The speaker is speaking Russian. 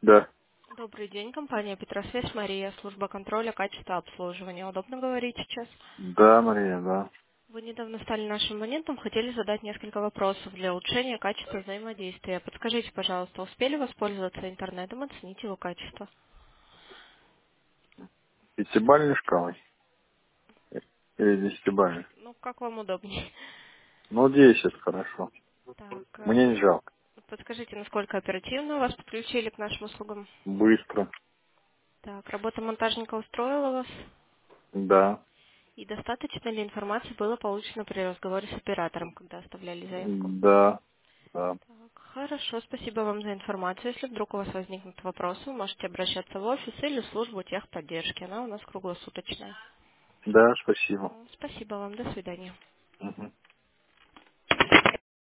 Да. Добрый день, компания Петросвязь, Мария, служба контроля качества обслуживания. Удобно говорить сейчас? Да, Мария, да. Вы недавно стали нашим абонентом, хотели задать несколько вопросов для улучшения качества взаимодействия. Подскажите, пожалуйста, успели воспользоваться интернетом, оценить его качество? Пятибалльной шкалой? Или десятибалльной? Ну, как вам удобнее. Ну, 10 хорошо. Так, Мне не жалко. подскажите, насколько оперативно вас подключили к нашим услугам? Быстро. Так, работа монтажника устроила вас? Да. И достаточно ли информации было получено при разговоре с оператором, когда оставляли заявку? Да. Да. Так, хорошо, спасибо вам за информацию. Если вдруг у вас возникнут вопросы, вы можете обращаться в офис или в службу техподдержки. Она у нас круглосуточная. Да, спасибо. Спасибо вам, до свидания. Мгм.